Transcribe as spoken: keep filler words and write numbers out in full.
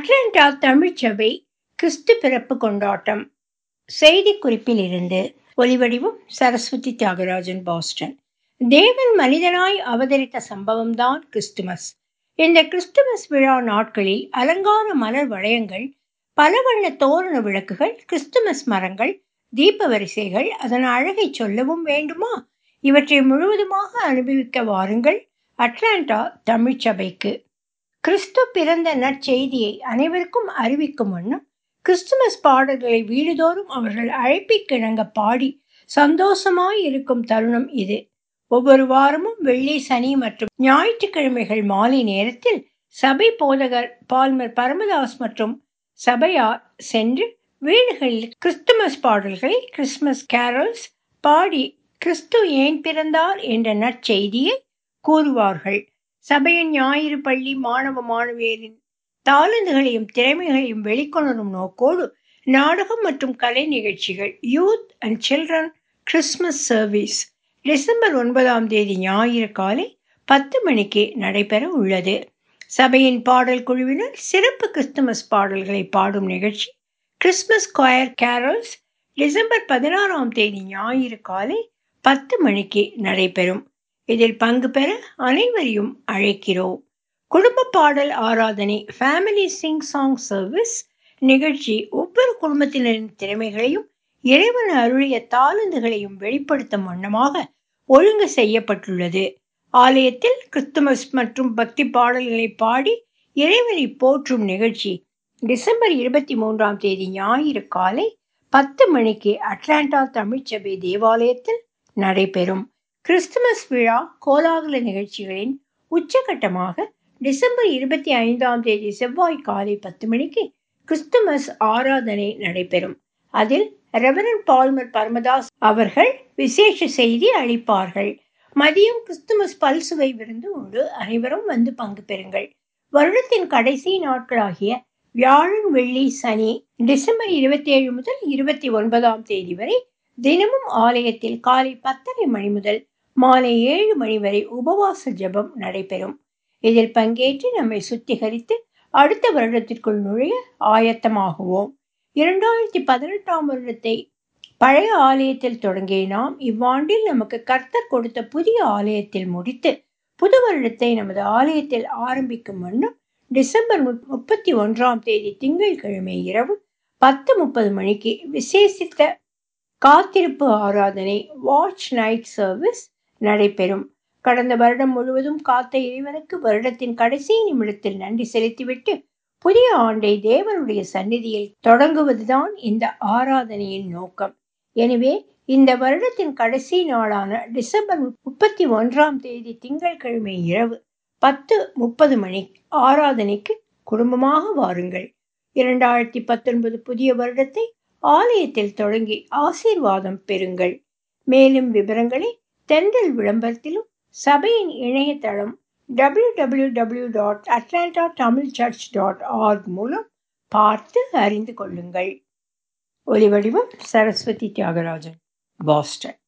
Atlanta தமிழ்ச்சபை கிறிஸ்து பிறப்பு கொண்டாட்டம். செய்திக்குறிப்பில் இருந்து ஒலிவடிவம் சரஸ்வதி தியாகராஜன், பாஸ்டன். தேவன் மனிதனாய் அவதரித்த சம்பவம்தான் கிறிஸ்துமஸ். இந்த கிறிஸ்துமஸ் விழா நாட்களில் அலங்கார மலர் வளையங்கள், பல வண்ண தோரண விளக்குகள், கிறிஸ்துமஸ் மரங்கள், தீப வரிசைகள், அதன் அழகை சொல்லவும் வேண்டுமா? இவற்றை முழுவதுமாக அனுபவிக்க வாருங்கள் அட்லாண்டா தமிழ்ச்சபைக்கு. கிறிஸ்து பிறந்த நற்செய்தியை அனைவருக்கும் அறிவிக்கும் வண்ணம் கிறிஸ்துமஸ் பாடல்களை வீடுதோறும் அவர்கள் அழைப்பிக்கிணங்க பாடி சந்தோஷமாய் இருக்கும் தருணம் இது. ஒவ்வொரு வாரமும் வெள்ளி, சனி மற்றும் ஞாயிற்றுக்கிழமைகள் மாலை நேரத்தில் சபை போதகர் பால்மர் பரமதாஸ் மற்றும் சபையார் சென்று வீடுகளில் கிறிஸ்துமஸ் பாடல்களை, கிறிஸ்துமஸ் கேரல்ஸ் பாடி கிறிஸ்து ஏன் பிறந்தார் என்ற நற்செய்தியை கூறுவார்கள். சபையின் ஞாயிறு பள்ளி மாணவ மாணவியரின் தாளந்துகளையும் திறமைகளையும் வெளிக்கொணரும் நோக்கோடு நாடகம் மற்றும் கலை நிகழ்ச்சிகள், youth and children Christmas service December ஒன்பதாம் தேதி ஞாயிறு காலை பத்து மணிக்கு நடைபெற உள்ளது. சபையின் பாடல் குழுவினர் சிறப்பு கிறிஸ்துமஸ் பாடல்களை பாடும் நிகழ்ச்சி கிறிஸ்துமஸ் கொயர் கேரல்ஸ் டிசம்பர் பதினாறாம் தேதி ஞாயிறு காலை பத்து மணிக்கு நடைபெறும். இதில் பங்கு பெற அனைவரையும் அழைக்கிறோம். குடும்ப பாடல் ஆராதனை ஃபேமிலி சிங் சாங் சர்வீஸ் நிகழ்ச்சி ஒவ்வொரு குடும்பத்தினரின் திறமைகளையும் இறைவன் அருளிய தாளந்துகளையும் வெளிப்படுத்தும் வண்ணமாக ஒழுங்கு செய்யப்பட்டுள்ளது. ஆலயத்தில் கிறிஸ்துமஸ் மற்றும் பக்தி பாடல்களை பாடி இறைவனை போற்றும் நிகழ்ச்சி டிசம்பர் இருபத்தி மூன்றாம் தேதி ஞாயிறு காலை பத்து மணிக்கு அட்லாண்டா தமிழ்ச்சபை தேவாலயத்தில் நடைபெறும். கிறிஸ்துமஸ் விழா கோலாகல நிகழ்ச்சிகளின் உச்சகட்டமாக டிசம்பர் இருபத்தி ஐந்தாம் தேதி செவ்வாய் காலை பத்து மணிக்கு கிறிஸ்துமஸ் ஆராதனை நடைபெறும். அதில் ரெவரண்ட் பால்மர் பரமதாஸ் அவர்கள் விசேஷ செய்தி அளிப்பார்கள். மதியம் கிறிஸ்துமஸ் பல்சுவை விருந்து உண்டு. அனைவரும் வந்து பங்கு பெறுங்கள். வருடத்தின் கடைசி நாட்களாகிய வியாழன், வெள்ளி, சனி டிசம்பர் இருபத்தி ஏழு முதல் இருபத்தி ஒன்பதாம் தேதி வரை தினமும் ஆலயத்தில் காலை பத்தரை மணி முதல் மாலை ஏழு மணி வரை உபவாச ஜெபம் நடைபெறும். இதில் பங்கேற்று நம்மை சுத்திகரித்து அடுத்த வருடத்திற்குள் நுழைய ஆயத்தமாகுவோம். இரண்டாயிரத்தி பதினெட்டாம் வருடத்தை பழைய ஆலயத்தில் தொடங்கிய நாம் இவ்வாண்டில் நமக்கு கர்த்தர் கொடுத்த புதிய ஆலயத்தில் முடித்து புது வருடத்தை நமது ஆலயத்தில் ஆரம்பிக்கும் வண்ணம் டிசம்பர் முப்பத்தி ஒன்றாம் தேதி திங்கட்கிழமை இரவு பத்து முப்பது மணிக்கு விசேஷித்த காத்திருப்பு ஆராதனை வாட்ச் நைட் சர்வீஸ் நடைபெறும். கடந்த வருடம் முழுவதும் காத்த இறைவனுக்கு வருடத்தின் கடைசி நிமிடத்தில் நன்றி செலுத்திவிட்டு புதிய ஆண்டை தேவனுடைய சந்நிதியில் தொடங்குவதுதான் இந்த ஆராதனையின் நோக்கம். எனவே இந்த வருடத்தின் கடைசி நாளான டிசம்பர் முப்பத்தி ஒன்றாம் தேதி திங்கட்கிழமை இரவு பத்து முப்பது மணி ஆராதனைக்கு குடும்பமாக வாருங்கள். இரண்டாயிரத்தி பத்தொன்பது புதிய வருடத்தை ஆலயத்தில் தொடங்கி ஆசீர்வாதம் பெறுங்கள். மேலும் விவரங்களை தென்றல் விளம்பரத்திலும் சபையின் இணையதளம் W W W dot Atlanta Tamil church dot org மூலம் பார்த்து அறிந்து கொள்ளுங்கள். ஒலிவடிவம் சரஸ்வதி தியாகராஜன், பாஸ்டன்.